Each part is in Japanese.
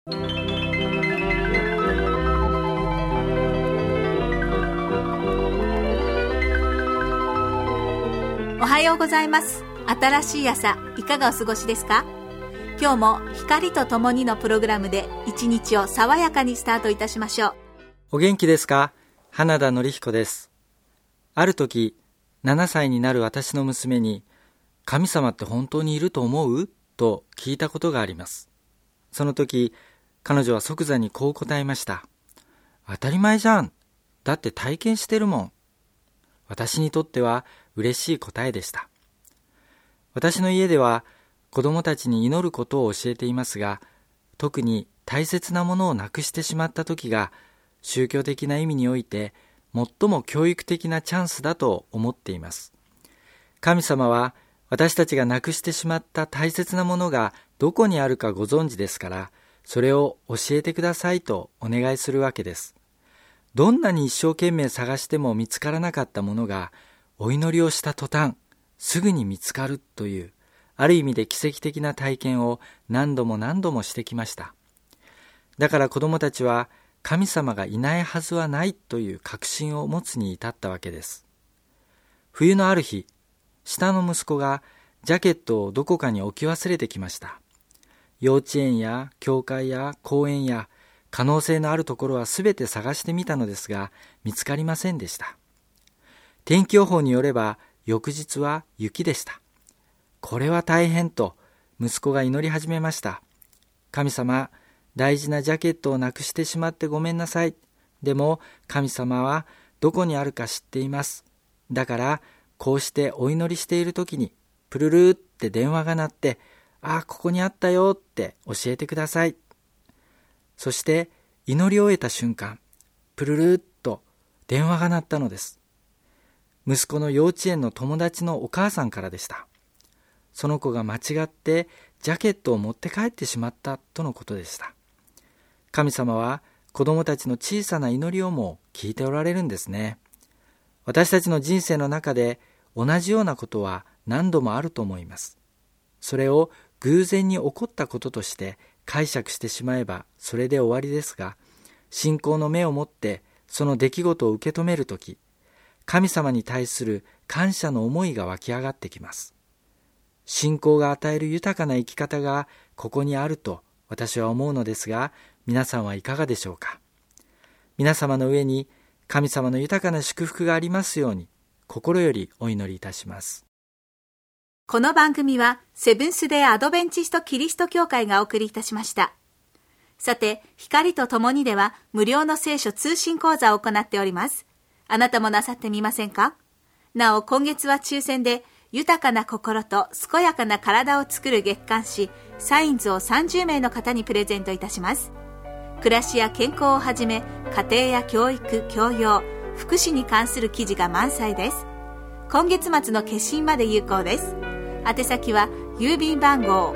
おはようございます。新しい朝、いかがお過ごしですか？今日も光とともにのプログラムで一日を爽やかにスタートいたしましょう。 お元気ですか？花田典彦です。ある時、7歳になる私の娘に、神様って本当にいると思う？と聞いたことがあります。その時、彼女は即座にこう答えました。当たり前じゃん。だって体験してるもん。私にとっては嬉しい答えでした。私の家では子供たちに祈ることを教えていますが、特に大切なものをなくしてしまった時が宗教的な意味において最も教育的なチャンスだと思っています。神様は私たちがなくしてしまった大切なものがどこにあるかご存知ですから、それを教えてくださいとお願いするわけです。どんなに一生懸命探しても見つからなかったものが、お祈りをした途端、すぐに見つかるという、ある意味で奇跡的な体験を何度も何度もしてきました。だから子供たちは、神様がいないはずはないという確信を持つに至ったわけです。冬のある日、下の息子がジャケットをどこかに置き忘れてきました。幼稚園や教会や公園や可能性のあるところはすべて探してみたのですが、見つかりませんでした。天気予報によれば、翌日は雪でした。これは大変と、息子が祈り始めました。神様、大事なジャケットをなくしてしまってごめんなさい。でも、神様はどこにあるか知っています。だから、こうしてお祈りしているときに、プルルーって電話が鳴って、ここにあったよって教えてください。そして祈り終えた瞬間、プルルーっと電話が鳴ったのです。息子の幼稚園の友達のお母さんからでした。その子が間違ってジャケットを持って帰ってしまったとのことでした。神様は子供たちの小さな祈りをも聞いておられるんですね。私たちの人生の中で同じようなことは何度もあると思います。それを偶然に起こったこととして解釈してしまえばそれで終わりですが、信仰の目を持ってその出来事を受け止めるとき、神様に対する感謝の思いが湧き上がってきます。信仰が与える豊かな生き方がここにあると私は思うのですが、皆さんはいかがでしょうか。皆様の上に神様の豊かな祝福がありますように、心よりお祈りいたします。 この番組はセブンスデーアドベンチストキリスト教会がお送りいたしました。さて、光とともにでは無料の聖書通信講座を行っております。あなたもなさってみませんか？なお、今月は抽選で豊かな心と健やかな体を作る月刊誌サインズを30名の方にプレゼントいたします。暮らしや健康をはじめ、家庭や教育、教養、福祉に関する記事が満載です。今月末の決心まで有効です。宛先は郵便番号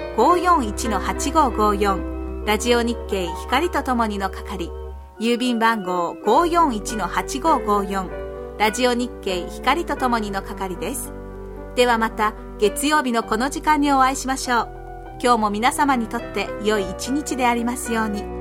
541-8554 ラジオ日経光とともにの係、郵便番号 541-8554 ラジオ日経光とともにの係です。ではまた月曜日のこの時間にお会いしましょう。今日も皆様にとって良い一日でありますように。